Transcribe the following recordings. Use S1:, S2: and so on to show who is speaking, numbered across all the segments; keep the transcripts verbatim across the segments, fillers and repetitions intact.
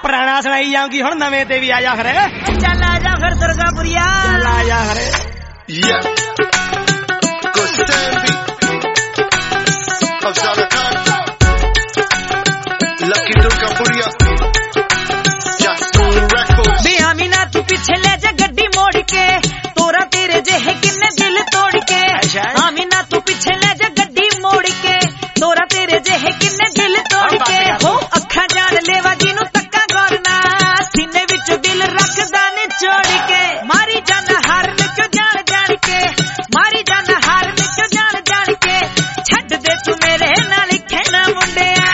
S1: पुराना सुनाई जाऊंगी हुण नवे ते भी आ जा फिर
S2: चल आ जा फिर दुर्गापुरिया
S1: चल आ जा फिर
S3: Yeah, Gustavy Afzal Khan, Lucky Durgapuria, Jasun Records.
S2: बे आमीना तू पीछे ले जा गड्डी मोड़ के तोरा तेरे जेहे किन्ने दिल तोड़ के आमीना तू पीछे ले जा गड्डी मोड़ के तोरा तेरे जेहे किन्ने दिल तोड़ के हो अखा जान लेवा जिनु तक्का गौरना सीने विच दिल रखदा ने छोड़ के मारी जान हार विच जान जान के मारी जान हार विच जान जान के छड्ड दे तू मेरे नाल खेना मुंडिया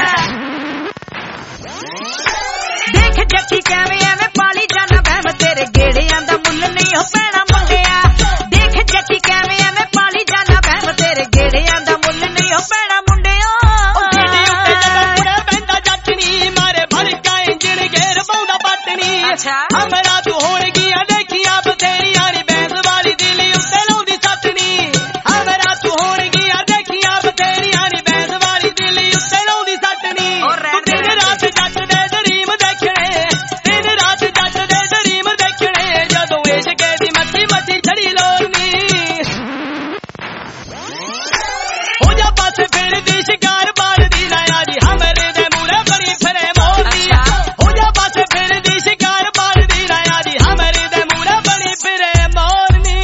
S2: देख जट्टी कैਵੇਂ ਐਵੇਂ ਪਾਲੀ ਜਾना ਵਹਿਮ तेरे गेड़ियां दा मुੱਲ नहीं हो पैना मुंडिया देख जट्टी कैਵੇਂ ਐਵੇਂ ਪਾਲੀ ਜਾना ਵਹਿਮ तेरे गेड़ियां दा मुੱल नहीं हो पैना मुंडिया
S1: ओ जेड़े उत्ते ਜਦੋਂ ਪੁੜੇ ਬੈਂਦਾ ਜੱਟਣੀ ਮਾਰੇ ਭੜਕਾ ਇੰਜਣ ਗੇਰ ਪਾਉਂਦਾ ਪਟਣੀ
S2: अच्छा
S1: हमरा तू होण गया देखिया बथेरियां नी बैंस वाली दिली उत्ते लाउंदी सटनी हमरा तू होण गया देखिया बथेरियां नी बैंस वाली दिली उत्ते लाउंदी सटनी दिन रात जट दे दरीम देखणे दिन रात जट दे दरीम देखणे जदों इश्क दी मੱਠੀ मੱਠੀ छड़ी लोरनी हो जा बस फिर दी शिकार बार दी ना जी हमरे दे मूरे बड़ी फिरे मोरनी हो जा बस फिर दी शिकार बार दी ना जी हमरे दे मूरे बड़ी फिरे मोरनी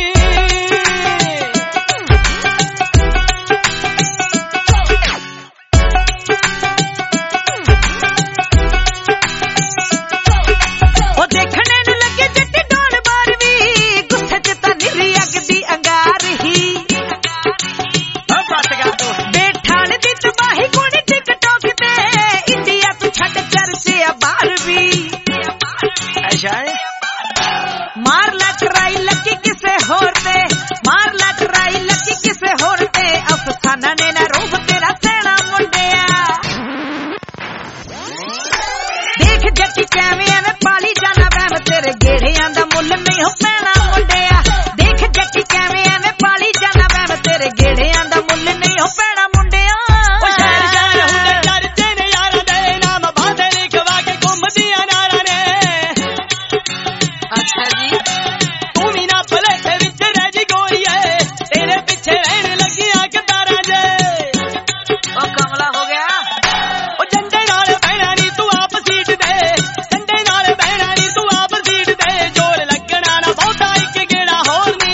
S2: ओ देखने नु लगे जट्टी डोल बार भी गुस्से च तां निरी अग दी अंगार ही
S1: ओ बस गा तू
S2: बेठाल दी तबाही कोनी टिकटॉक ते इंडिया तू छड़ चर्चे आ बाहर भी
S1: ऐसा है
S2: मार ला ट्राई लकी किसे होर ते मार ला ट्राई लकी किसे होर ते अफसाना ने ना रूप तेरा सेना मुंडिया देख जट्टी कैਵੇਂ ਐਵੇਂ पाली जाना वहम तेरे गेड़ियां दा मुੱਲ नहीं हो पैना मुंडिया देख जट्टी कैਵੇਂ ਐਵੇਂ पाली जाना वहम तेरे गेड़ियां दा मुੱਲ नहीं हो पैना मुंडिया
S1: ओ शहर शहर हुंदे चर्चे ने यारां दे नाम बांधे लिखवा के घुमदियां नारां ने
S2: अच्छा जी
S1: तू भी ना भलेखे विच रह जी गोरीए तेरे पीछे रहन लगियां कतारां जे
S2: ओ कमला हो गया
S1: ओ झंडे नाल बहना नी तू आप सीट दे झंडे नाल बहना नी तू आप सीट दे जोर लगना ना बहुता एक गेड़ा होर नी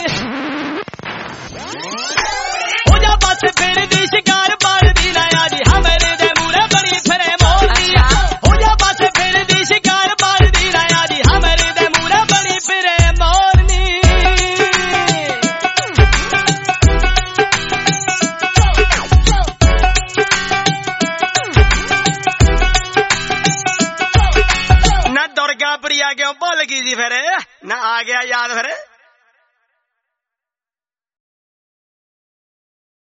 S1: हो जा बस फिर दी शिकार बार दी ना जी हमरे दे मूरे बड़ी फिरे मोरनी हो जा बस फिर दी शिकार बार दी ना जी हमरे दे मूरे बड़ी फिरे मोरनी ना दुर्गापुरी आ गया भुल गई जी फिर ना आ गया याद फिर